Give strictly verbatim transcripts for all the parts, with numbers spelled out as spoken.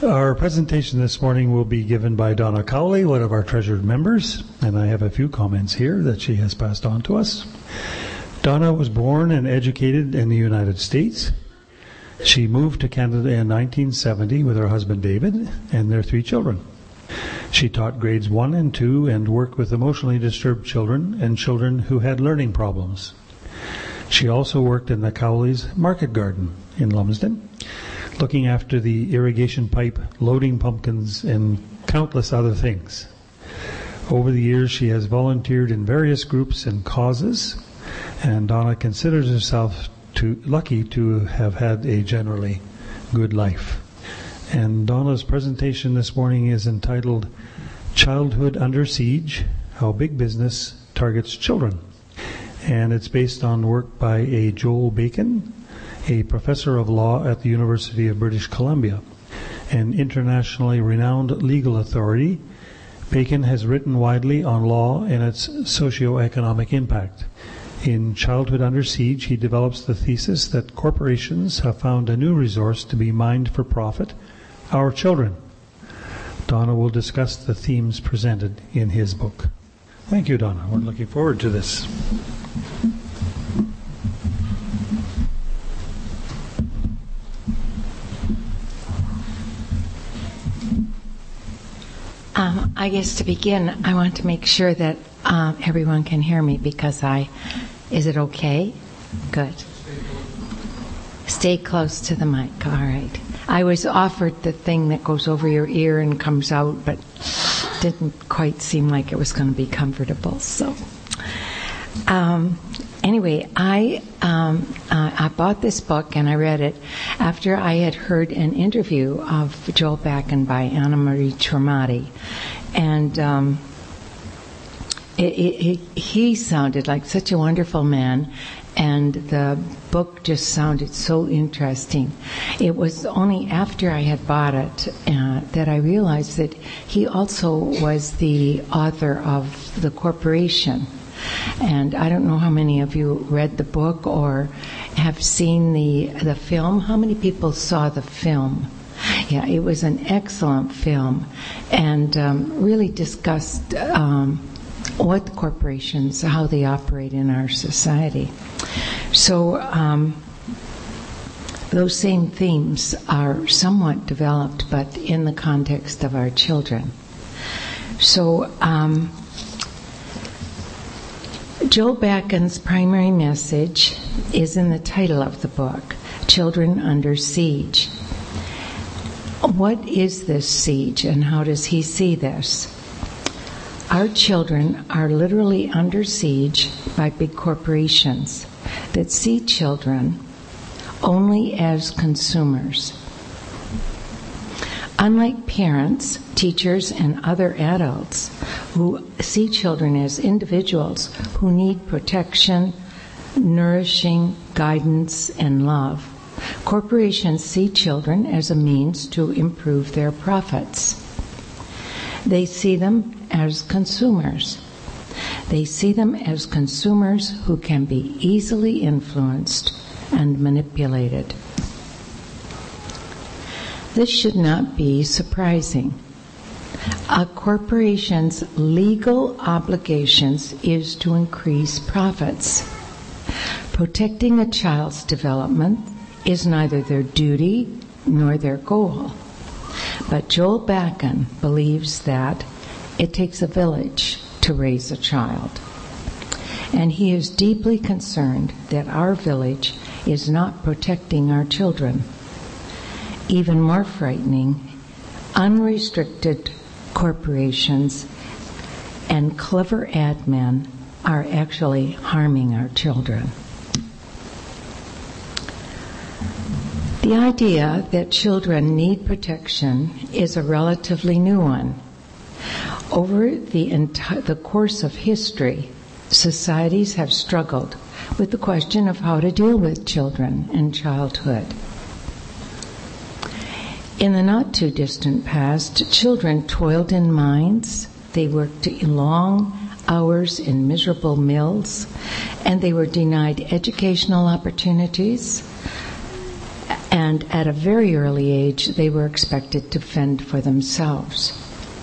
Our presentation this morning will be given by Donna Cowley, one of our treasured members, and I have a few comments here that she has passed on to us. Donna was born and educated in the United States. She moved to Canada in nineteen seventy with her husband David and their three children. She taught grades one and two and worked with emotionally disturbed children and children who had learning problems. She also worked in the Cowley's Market Garden in Lumsden, looking after the irrigation pipe, loading pumpkins, and countless other things. Over the years, she has volunteered in various groups and causes, and Donna considers herself to, lucky to have had a generally good life. And Donna's presentation this morning is entitled Childhood Under Siege, How Big Business Targets Children. And it's based on work by a Joel Bacon, a professor of law at the University of British Columbia, an internationally renowned legal authority. Bacon has written widely on law and its socio-economic impact. In Childhood Under Siege, he develops the thesis that corporations have found a new resource to be mined for profit, our children. Donna will discuss the themes presented in his book. Thank you, Donna. We're looking forward to this. Um, I guess to begin, I want to make sure that um, everyone can hear me because I, is it okay? Good. Stay close to the mic, all right. I was offered the thing that goes over your ear and comes out, but didn't quite seem like it was going to be comfortable, so. Um, anyway, I um, uh, I bought this book and I read it after I had heard an interview of Joel Bacon by Anna Marie Tromati, and um, it, it, it, he sounded like such a wonderful man, and the book just sounded so interesting. It was only after I had bought it uh, that I realized that he also was the author of The Corporation. And I don't know how many of you read the book or have seen the the film. How many people saw the film? Yeah, it was an excellent film and um, really discussed um, what corporations, how they operate in our society. So um, those same themes are somewhat developed, but in the context of our children. So um, Joel Bacon's primary message is in the title of the book, Children Under Siege. What is this siege and how does he see this? Our children are literally under siege by big corporations that see children only as consumers. Unlike parents, teachers, and other adults who see children as individuals who need protection, nourishing, guidance, and love, corporations see children as a means to improve their profits. They see them as consumers. They see them as consumers who can be easily influenced and manipulated. This should not be surprising. A corporation's legal obligations is to increase profits. Protecting a child's development is neither their duty nor their goal. But Joel Bacon believes that it takes a village to raise a child. And he is deeply concerned that our village is not protecting our children. Even more frightening, unrestricted corporations and clever ad men are actually harming our children. The idea that children need protection is a relatively new one. Over the enti- the course of history, societies have struggled with the question of how to deal with children and childhood. In the not-too-distant past, children toiled in mines, they worked long hours in miserable mills, and they were denied educational opportunities, and at a very early age, they were expected to fend for themselves.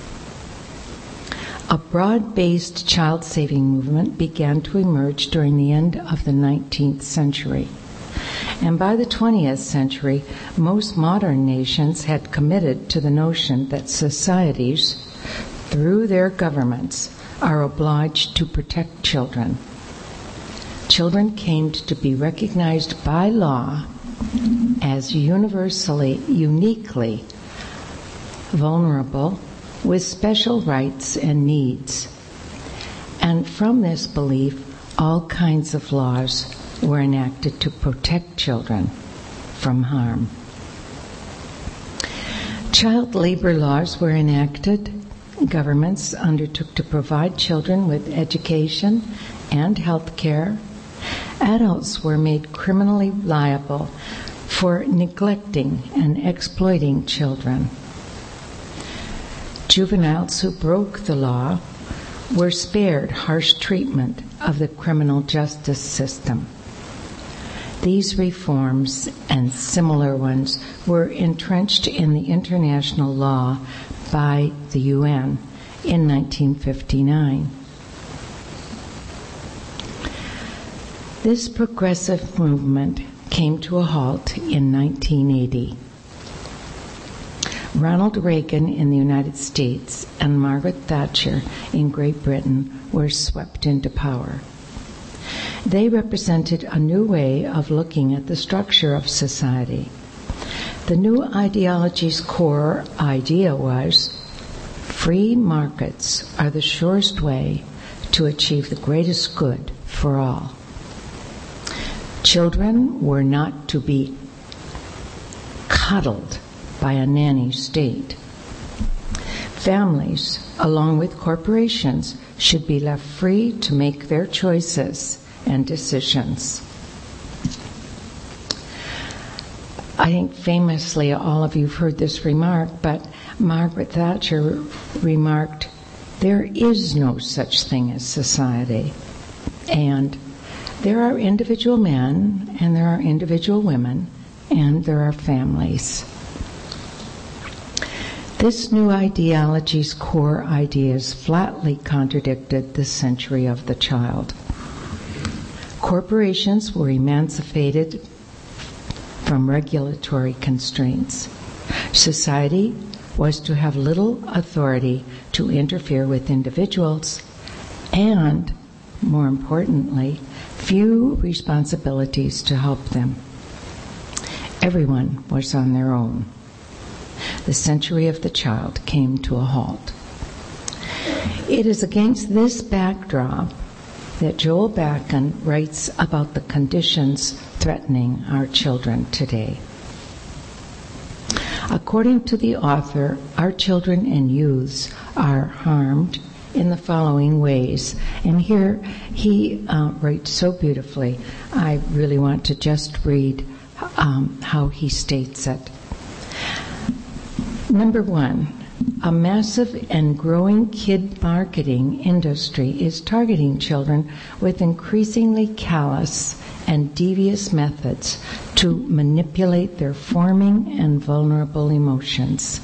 A broad-based child-saving movement began to emerge during the end of the nineteenth century. And by the twentieth century, most modern nations had committed to the notion that societies, through their governments, are obliged to protect children. Children came to be recognized by law as universally, uniquely vulnerable, with special rights and needs. And from this belief, all kinds of laws were enacted to protect children from harm. Child labor laws were enacted. Governments undertook to provide children with education and health care. Adults were made criminally liable for neglecting and exploiting children. Juveniles who broke the law were spared harsh treatment of the criminal justice system. These reforms and similar ones were entrenched in the international law by the U N in nineteen fifty-nine. This progressive movement came to a halt in nineteen eighty. Ronald Reagan in the United States and Margaret Thatcher in Great Britain were swept into power. They represented a new way of looking at the structure of society. The new ideology's core idea was, free markets are the surest way to achieve the greatest good for all. Children were not to be coddled by a nanny state. Families, along with corporations, should be left free to make their choices and decisions. I think famously, all of you have heard this remark, but Margaret Thatcher remarked, "There is no such thing as society." And there are individual men, and there are individual women, and there are families. This new ideology's core ideas flatly contradicted the century of the child. Corporations were emancipated from regulatory constraints. Society was to have little authority to interfere with individuals, and, more importantly, few responsibilities to help them. Everyone was on their own. The century of the child came to a halt. It is against this backdrop that Joel Bakan writes about the conditions threatening our children today. According to the author, our children and youths are harmed in the following ways. And here he uh, writes so beautifully. I really want to just read um, how he states it. Number one, a massive and growing kid marketing industry is targeting children with increasingly callous and devious methods to manipulate their forming and vulnerable emotions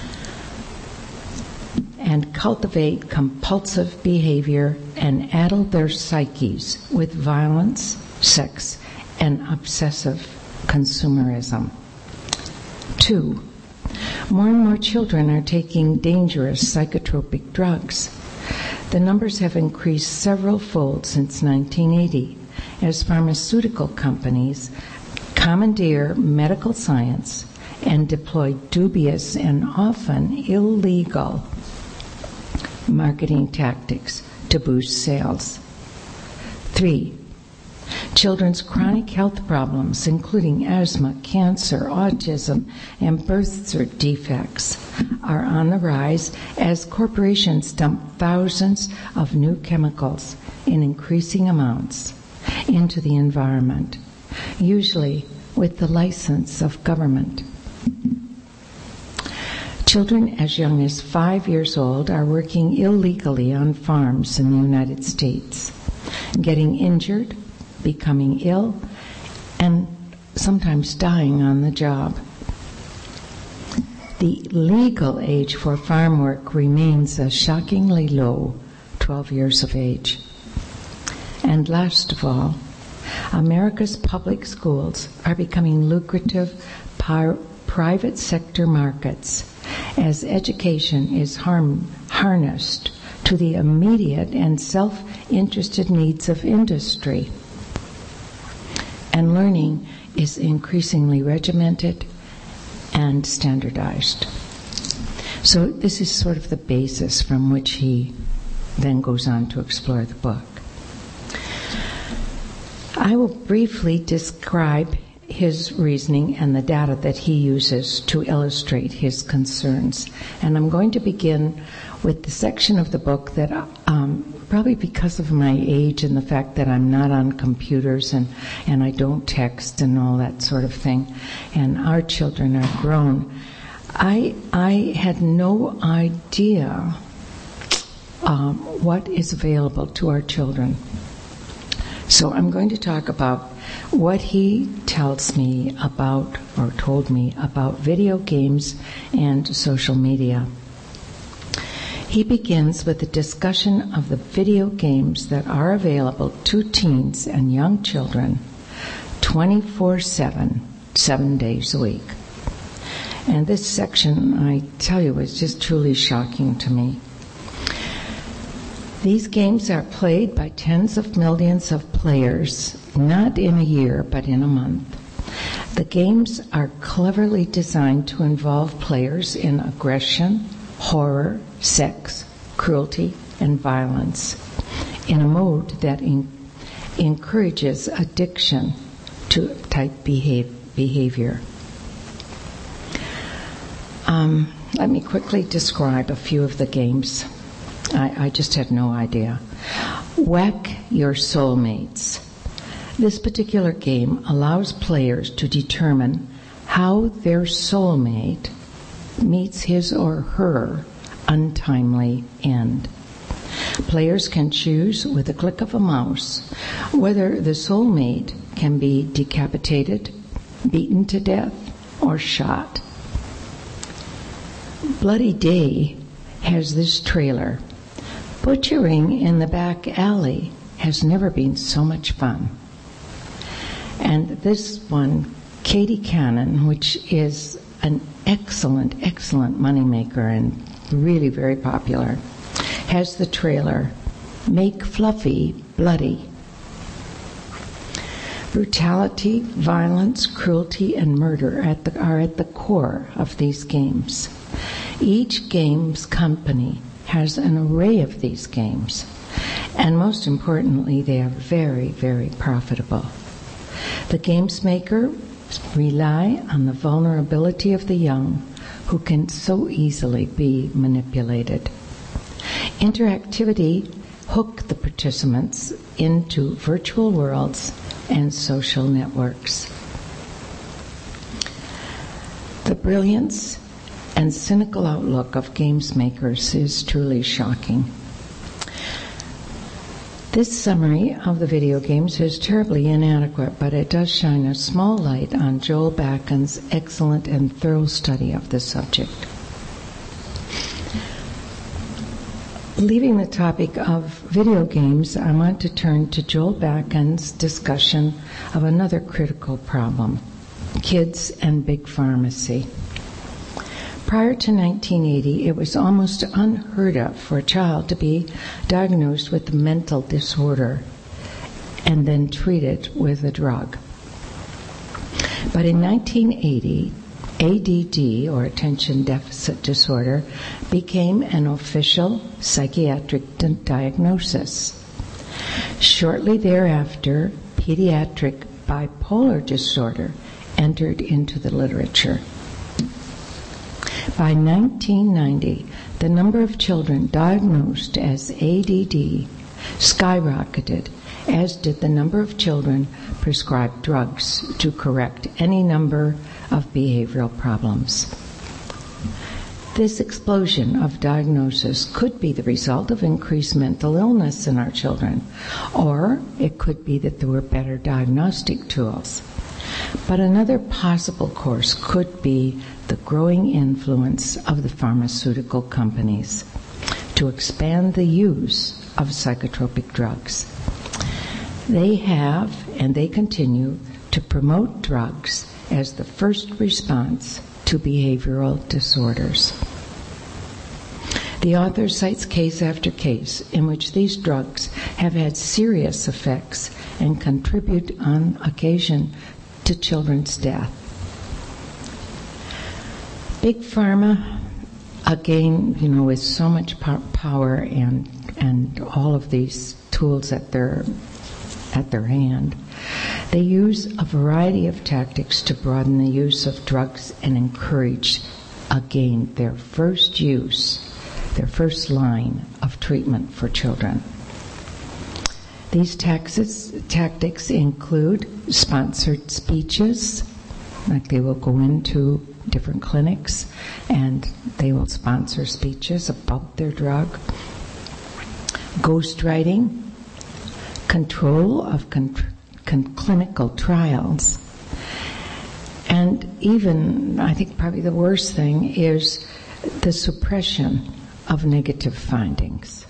and cultivate compulsive behavior and addle their psyches with violence, sex, and obsessive consumerism. Two, more and more children are taking dangerous psychotropic drugs. The numbers have increased several fold since nineteen eighty as pharmaceutical companies commandeer medical science and deploy dubious and often illegal marketing tactics to boost sales. Three, children's chronic health problems, including asthma, cancer, autism, and birth defects, are on the rise as corporations dump thousands of new chemicals in increasing amounts into the environment, usually with the license of government. Children as young as five years old are working illegally on farms in the United States, getting injured, becoming ill, and sometimes dying on the job. The legal age for farm work remains a shockingly low twelve years of age. And last of all, America's public schools are becoming lucrative par- private sector markets as education is harm- harnessed to the immediate and self-interested needs of industry. And learning is increasingly regimented and standardized. So this is sort of the basis from which he then goes on to explore the book. I will briefly describe his reasoning and the data that he uses to illustrate his concerns. And I'm going to begin with the section of the book that, um, probably because of my age and the fact that I'm not on computers and, and I don't text and all that sort of thing, and our children are grown, I, I had no idea um, what is available to our children. So I'm going to talk about what he tells me about, or told me about, video games and social media. He begins with a discussion of the video games that are available to teens and young children twenty-four seven, seven days a week. And this section, I tell you, is just truly shocking to me. These games are played by tens of millions of players, not in a year, but in a month. The games are cleverly designed to involve players in aggression, horror, sex, cruelty, and violence in a mode that in- encourages addiction to type behave- behavior. Um, let me quickly describe a few of the games. I, I just had no idea. Whack Your Soulmates. This particular game allows players to determine how their soulmate meets his or her untimely end. Players can choose with a click of a mouse whether the soulmate can be decapitated, beaten to death, or shot. Bloody Day has this trailer. Butchering in the back alley has never been so much fun. And this one, Katie Cannon, which is an excellent, excellent moneymaker and really very popular, has the trailer, Make Fluffy Bloody. Brutality, violence, cruelty, and murder at the, are at the core of these games. Each game's company has an array of these games, and most importantly, they are very, very profitable. The games maker rely on the vulnerability of the young, who can so easily be manipulated. Interactivity hook the participants into virtual worlds and social networks. The brilliance and cynical outlook of games makers is truly shocking. This summary of the video games is terribly inadequate, but it does shine a small light on Joel Bakken's excellent and thorough study of this subject. Leaving the topic of video games, I want to turn to Joel Bakken's discussion of another critical problem, kids and big pharmacy. Prior to nineteen eighty, it was almost unheard of for a child to be diagnosed with a mental disorder and then treated with a drug. But in nineteen eighty, A D D, or attention deficit disorder, became an official psychiatric di- diagnosis. Shortly thereafter, pediatric bipolar disorder entered into the literature. By nineteen ninety, the number of children diagnosed as A D D skyrocketed, as did the number of children prescribed drugs to correct any number of behavioral problems. This explosion of diagnosis could be the result of increased mental illness in our children, or it could be that there were better diagnostic tools. But another possible course could be the growing influence of the pharmaceutical companies to expand the use of psychotropic drugs. They have, and they continue, to promote drugs as the first response to behavioral disorders. The author cites case after case in which these drugs have had serious effects and contribute on occasion to children's death. Big Pharma, again, you know, with so much power and and all of these tools at their at their hand, they use a variety of tactics to broaden the use of drugs and encourage, again, their first use, their first line of treatment for children. These taxes, tactics include sponsored speeches, like they will go into different clinics and they will sponsor speeches about their drug, ghostwriting, control of con- con- clinical trials, and even, I think probably the worst thing is the suppression of negative findings.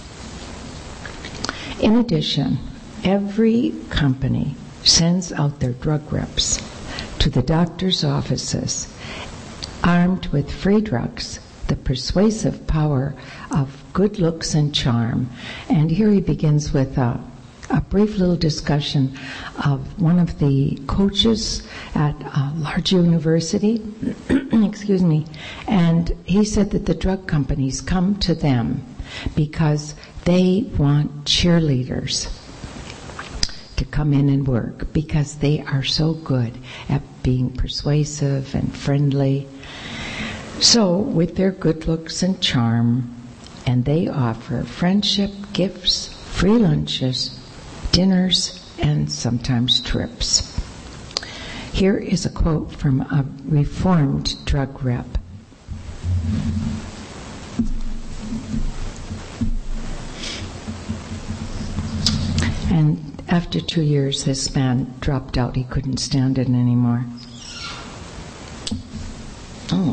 In addition, every company sends out their drug reps to the doctor's offices armed with free drugs, the persuasive power of good looks and charm. And here he begins with a, a brief little discussion of one of the coaches at a large university, excuse me, and he said that the drug companies come to them because they want cheerleaders to come in and work because they are so good at being persuasive and friendly. So, with their good looks and charm, and they offer friendship, gifts, free lunches, dinners, and sometimes trips. Here is a quote from a reformed drug rep. And after two years, this man dropped out. He couldn't stand it anymore. Oh.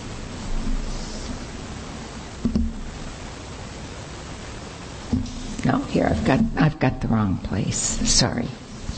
No, here I've got I've got the wrong place. Sorry.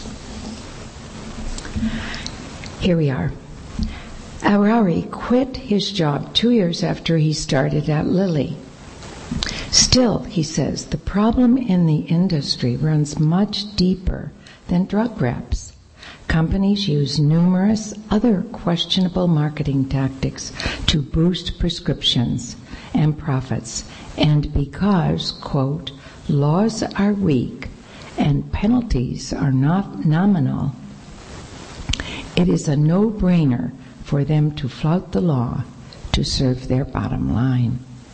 Here we are. Arauri quit his job two years after he started at Lilly. Still, he says, the problem in the industry runs much deeper than drug reps. Companies use numerous other questionable marketing tactics to boost prescriptions and profits. And because, quote, laws are weak and penalties are not nominal, it is a no-brainer for them to flout the law to serve their bottom line.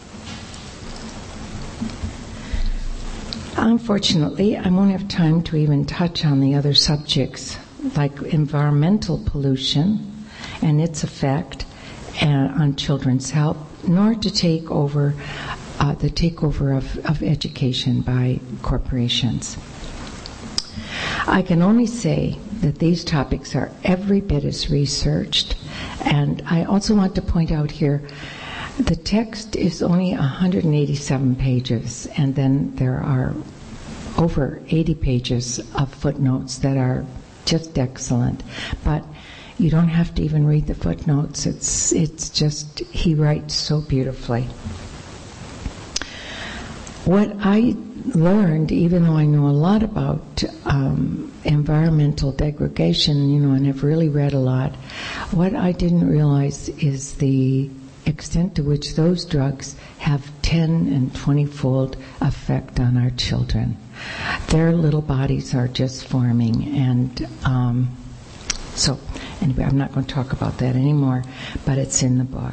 Unfortunately, I won't have time to even touch on the other subjects like environmental pollution and its effect on children's health, nor to take over uh, the takeover of, of education by corporations. I can only say that these topics are every bit as researched, and I also want to point out here the text is only one hundred eighty-seven pages, and then there are over eighty pages of footnotes that are just excellent. But you don't have to even read the footnotes. It's it's just, he writes so beautifully. What I learned, even though I know a lot about um, environmental degradation, you know, and have really read a lot, what I didn't realize is the extent to which those drugs have ten and twenty-fold effect on our children. Their little bodies are just forming, and um, so anyway, I'm not going to talk about that anymore, but it's in the book.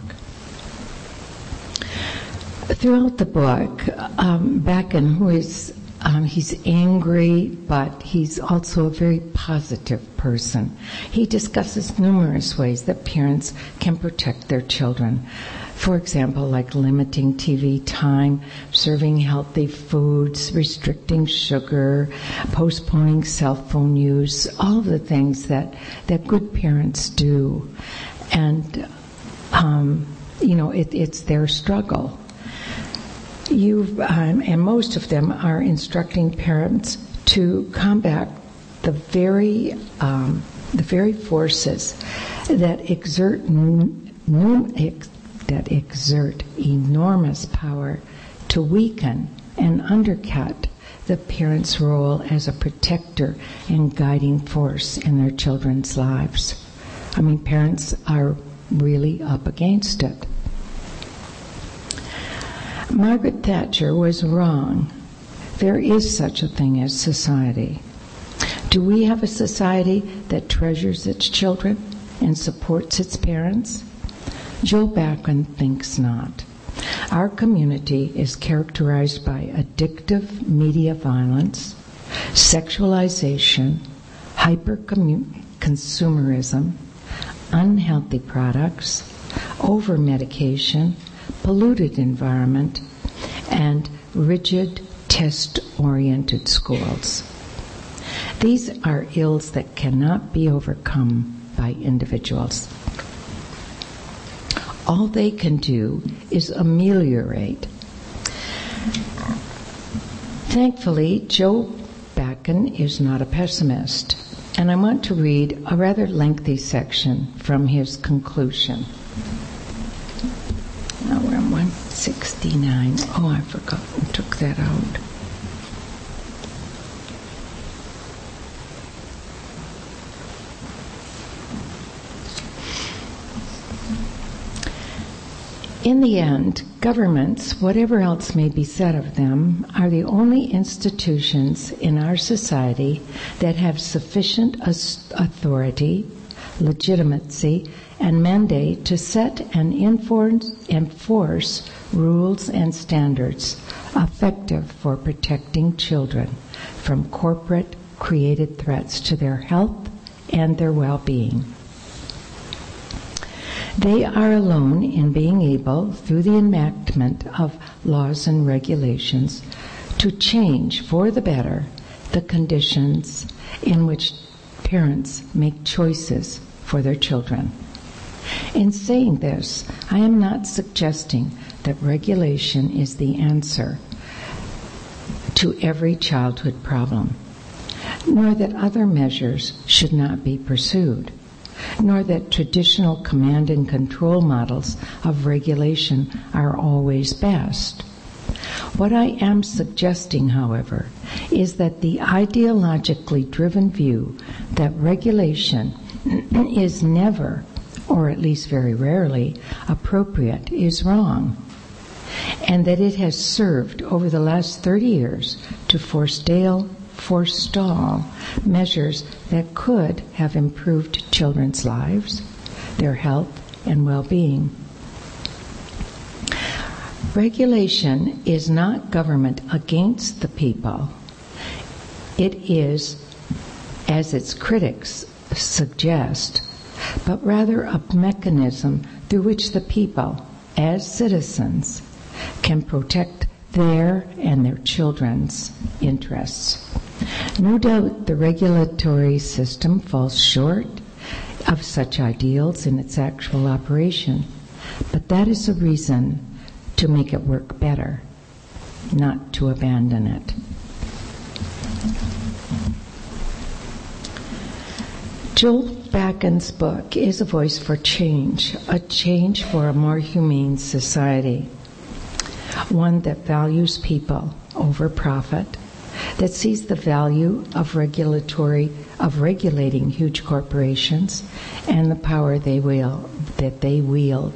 Throughout the book, um, Becken, who is um, he's angry, but he's also a very positive person. He discusses numerous ways that parents can protect their children. For example, like limiting T V time, serving healthy foods, restricting sugar, postponing cell phone use, all of the things that, that good parents do. And, um, you know, it, it's their struggle. You um, and most of them are instructing parents to combat the very um, the very forces that exert n- n- ex- that exert enormous power to weaken and undercut the parent's role as a protector and guiding force in their children's lives. I mean, parents are really up against it. Margaret Thatcher was wrong. There is such a thing as society. Do we have a society that treasures its children and supports its parents? Joel Bakan thinks not. Our community is characterized by addictive media violence, sexualization, hyper-consumerism, unhealthy products, over-medication, polluted environment, and rigid, test-oriented schools. These are ills that cannot be overcome by individuals. All they can do is ameliorate. Thankfully, Joe Bakan is not a pessimist, and I want to read a rather lengthy section from his conclusion. Now we're on one sixty-nine. Oh, I forgot. I took that out. In the end, governments, whatever else may be said of them, are the only institutions in our society that have sufficient authority, legitimacy, and mandate to set and enforce rules and standards effective for protecting children from corporate created threats to their health and their well-being. They are alone in being able, through the enactment of laws and regulations, to change for the better the conditions in which parents make choices for their children. In saying this, I am not suggesting that regulation is the answer to every childhood problem, nor that other measures should not be pursued, nor that traditional command and control models of regulation are always best. What I am suggesting, however, is that the ideologically driven view that regulation is never, or at least very rarely, appropriate is wrong, and that it has served over the last thirty years to forestall forestall measures that could have improved children's lives, their health, and well-being. Regulation is not government against the people. It is, as its critics suggest, but rather a mechanism through which the people, as citizens, can protect their and their children's interests. No doubt the regulatory system falls short of such ideals in its actual operation, but that is a reason to make it work better, not to abandon it. Joel Bakan's book is a voice for change, a change for a more humane society, one that values people over profit, that sees the value of regulatory of regulating huge corporations and the power they wield, that they wield.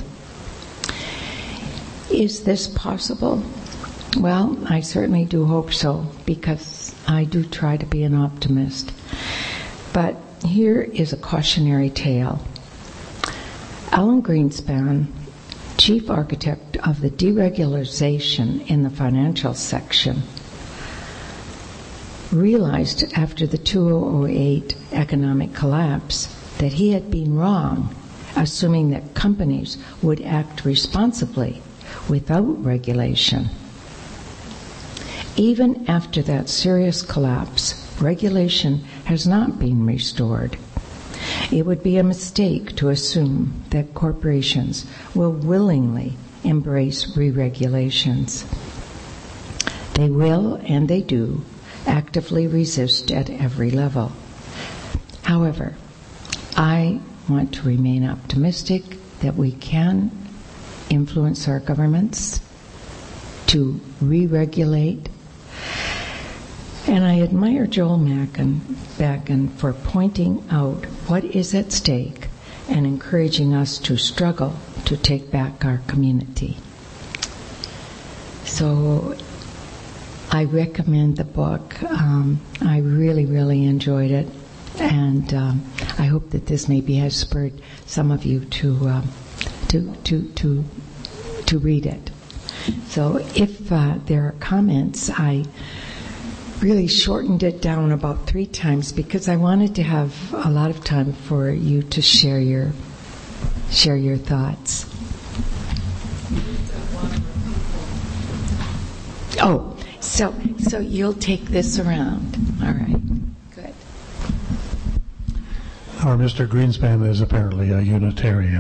Is this possible? Well, I certainly do hope so, because I do try to be an optimist. But here is a cautionary tale. Alan Greenspan, chief architect of the deregularization in the financial section, realized after the two thousand eight economic collapse that he had been wrong, assuming that companies would act responsibly without regulation. Even after that serious collapse, regulation has not been restored. It would be a mistake to assume that corporations will willingly embrace re-regulations. They will, and they do, actively resist at every level. However, I want to remain optimistic that we can influence our governments to re-regulate. And I admire Joel Bakan for pointing out what is at stake and encouraging us to struggle to take back our community. So I recommend the book. Um, I really, really enjoyed it. And um, I hope that this maybe has spurred some of you to um, to to to to read it. So if uh, there are comments, I really shortened it down about three times because I wanted to have a lot of time for you to share your share your thoughts. Oh, so so you'll take this around. All right. Good. Our Mister Greenspan is apparently a Unitarian.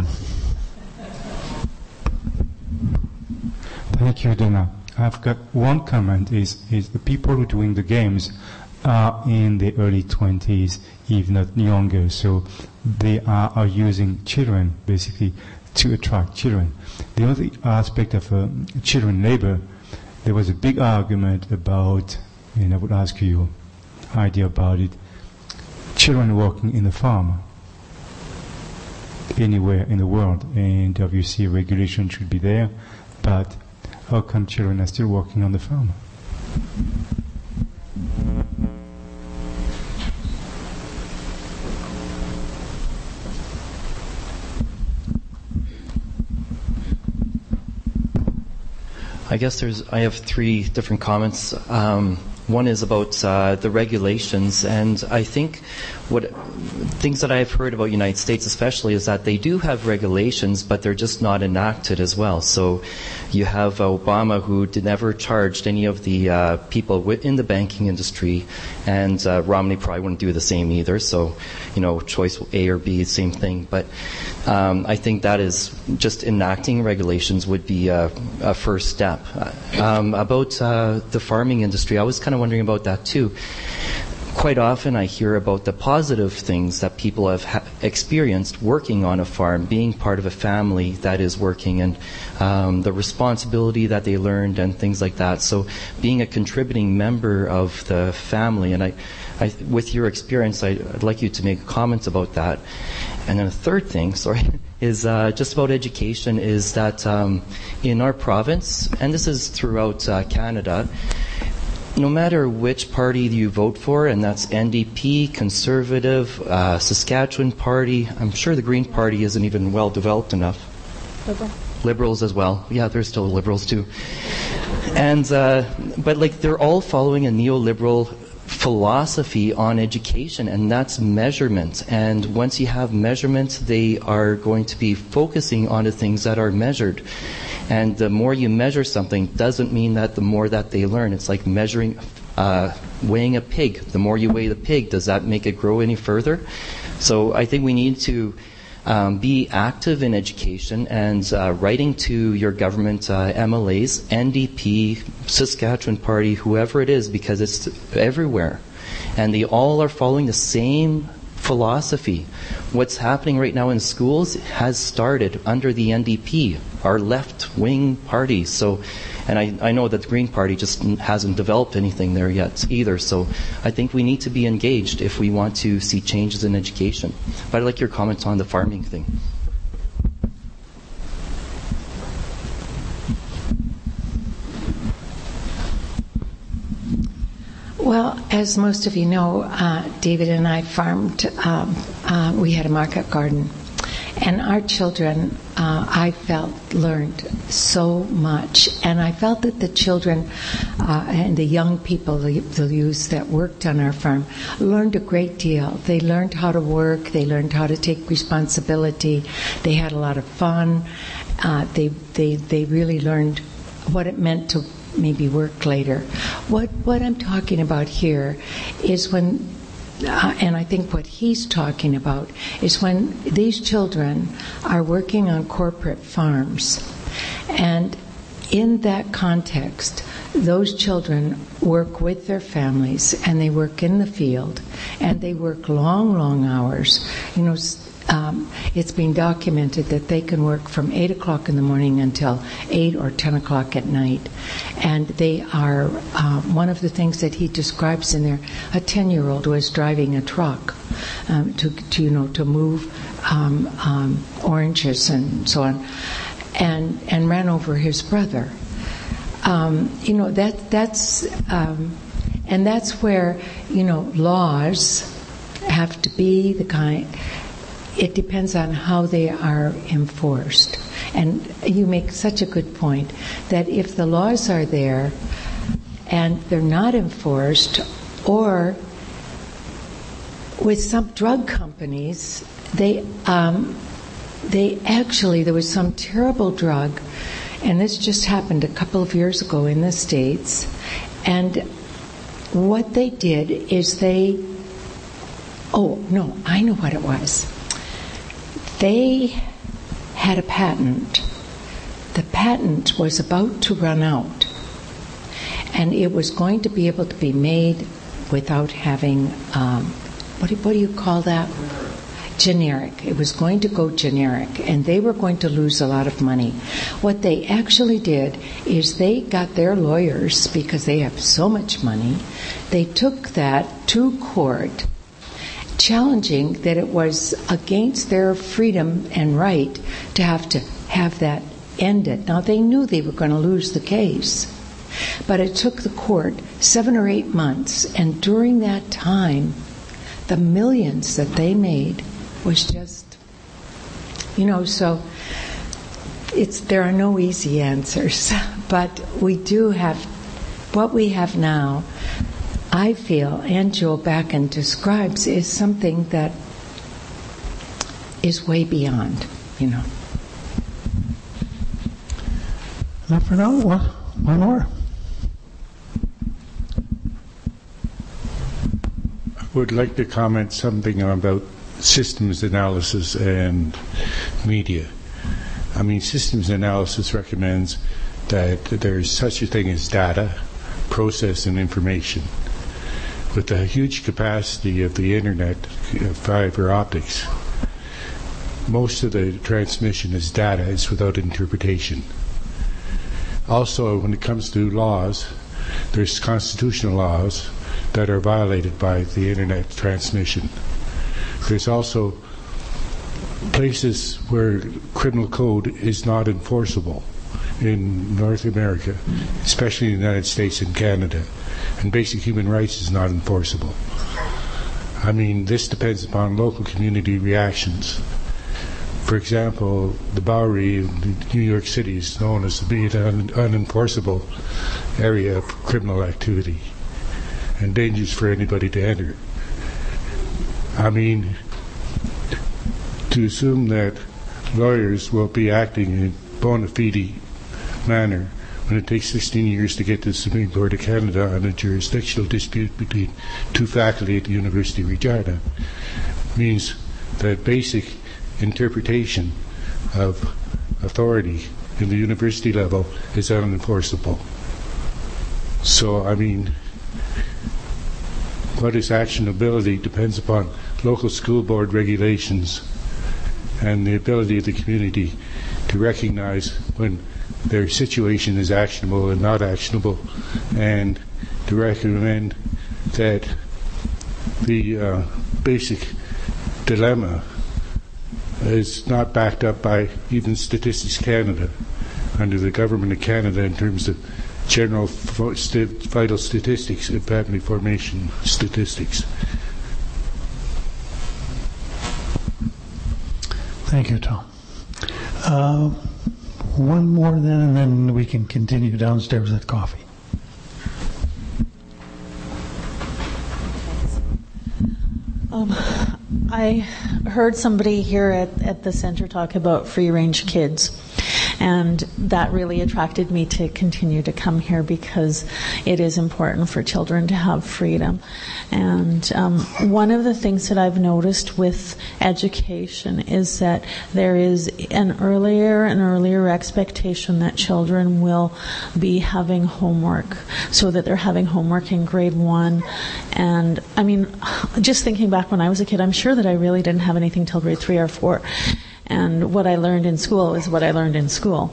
Thank you, Donna. I've got one comment is, is the people who are doing the games are in the early twenties, if not younger, so they are, are using children, basically, to attract children. The other aspect of uh, children labor, there was a big argument about, and I would ask you your idea about it, children working in the farm anywhere in the world, and obviously regulation should be there, but how come children are still working on the farm? I guess there's. I have three different comments. Um, one is about uh, the regulations, and I think what things that I've heard about United States especially is that they do have regulations, but they're just not enacted as well. So you have Obama, who did never charged any of the uh, people in the banking industry, and uh, Romney probably wouldn't do the same either. So, you know, choice A or B, same thing. But um, I think that is just enacting regulations would be a, a first step. Um, about uh, the farming industry, I was kind of wondering about that too. Quite often I hear about the positive things that people have ha- experienced working on a farm, being part of a family that is working, and um, the responsibility that they learned and things like that. So being a contributing member of the family, and I, I with your experience, I, I'd like you to make comments about that. And then a third thing, sorry, is uh, just about education, is that um, in our province, and this is throughout uh, Canada, no matter which party you vote for, and that's N D P, Conservative, uh, Saskatchewan Party, I'm sure the Green Party isn't even well developed enough. Liberal. Liberals as well. Yeah, there's still liberals too. And uh, but like they're all following a neoliberal philosophy on education, and that's measurement. And once you have measurement, they are going to be focusing on the things that are measured. And the more you measure something doesn't mean that the more that they learn. It's like measuring, uh, weighing a pig. The more you weigh the pig, does that make it grow any further? So I think we need to um, be active in education and uh, writing to your government uh, M L As, N D P, Saskatchewan Party, whoever it is, because it's everywhere. And they all are following the same philosophy. What's happening right now in schools has started under the N D P, our left-wing party. So, and I, I know that the Green Party just hasn't developed anything there yet either. So I think we need to be engaged if we want to see changes in education. But I'd like your comments on the farming thing. Well, as most of you know, uh, David and I farmed, um, uh, we had a market garden. And our children, uh, I felt, learned so much. And I felt that the children uh, and the young people, the, the youth that worked on our farm, learned a great deal. They learned how to work. They learned how to take responsibility. They had a lot of fun. Uh, they, they, they really learned what it meant to maybe work later. What, what I'm talking about here is when Uh, and I think what he's talking about is when these children are working on corporate farms. And in that context, those children work with their families and they work in the field and they work long, long hours. You know, um, it's been documented that they can work from eight o'clock in the morning until eight or ten o'clock at night. And they are, uh, one of the things that he describes in there, a ten-year-old was driving a truck um, to, to, you know, to move um, um, oranges and so on, and, and ran over his brother. Um, you know, that that's, um, and that's where, you know, laws have to be the kind, it depends on how they are enforced. And you make such a good point that if the laws are there and they're not enforced, or with some drug companies, they um, they actually, there was some terrible drug, and this just happened a couple of years ago in the States, and what they did is they, oh, no, I know what it was. They had a patent. The patent was about to run out, and it was going to be able to be made without having, um, what, do, what do you call that? Generic. It was going to go generic, and they were going to lose a lot of money. What they actually did is they got their lawyers, because they have so much money, they took that to court, challenging that it was against their freedom and right to have to have that ended. Now, they knew they were going to lose the case, but it took the court seven or eight months, and during that time, the millions that they made was just, you know, so it's, there are no easy answers, but we do have, what we have now, I feel, and Joel Bakken describes, is something that is way beyond, you know. Now for now, one, one more. I would like to comment something about systems analysis and media. I mean, systems analysis recommends that there is such a thing as data, process, and information. With the huge capacity of the internet, fiber optics, most of the transmission is data, it's without interpretation. Also, when it comes to laws, there's constitutional laws that are violated by the internet transmission. There's also places where criminal code is not enforceable in North America, especially in the United States and Canada, and basic human rights is not enforceable. I mean, this depends upon local community reactions. For example, the Bowery in New York City is known as being an unenforceable area of criminal activity and dangerous for anybody to enter. I mean, to assume that lawyers will be acting in a bona fide manner when it takes sixteen years to get to the Supreme Court of Canada on a jurisdictional dispute between two faculty at the University of Regina means that basic interpretation of authority in the university level is unenforceable. So, I mean, what is actionability depends upon local school board regulations and the ability of the community to recognize when their situation is actionable and not actionable, and to recommend that the uh, basic dilemma is not backed up by even Statistics Canada, under the Government of Canada, in terms of general vital statistics and family formation statistics. Thank you, Tom. Uh, one more then, and then we can continue downstairs at coffee. Um, I heard somebody here at, at the center talk about free-range kids, and that really attracted me to continue to come here because it is important for children to have freedom. And um, one of the things that I've noticed with education is that there is an earlier and earlier expectation that children will be having homework, so that they're having homework in grade one. And I mean, just thinking back when I was a kid, I'm sure that I really didn't have anything till grade three or four. And what I learned in school is what I learned in school.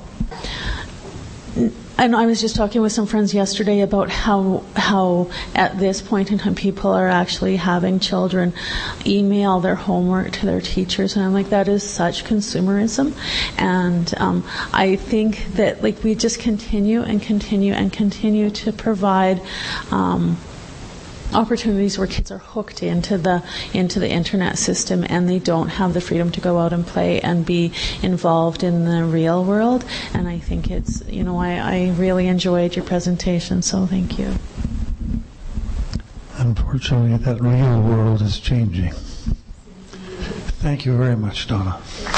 And I was just talking with some friends yesterday about how how at this point in time people are actually having children email their homework to their teachers, and I'm like, that is such consumerism. And um, I think that like we just continue and continue and continue to provide Um, opportunities where kids are hooked into the into the internet system, and they don't have the freedom to go out and play and be involved in the real world. And I think it's, you know, I, I really enjoyed your presentation, so thank you. Unfortunately, that real world is changing. Thank you very much, Donna.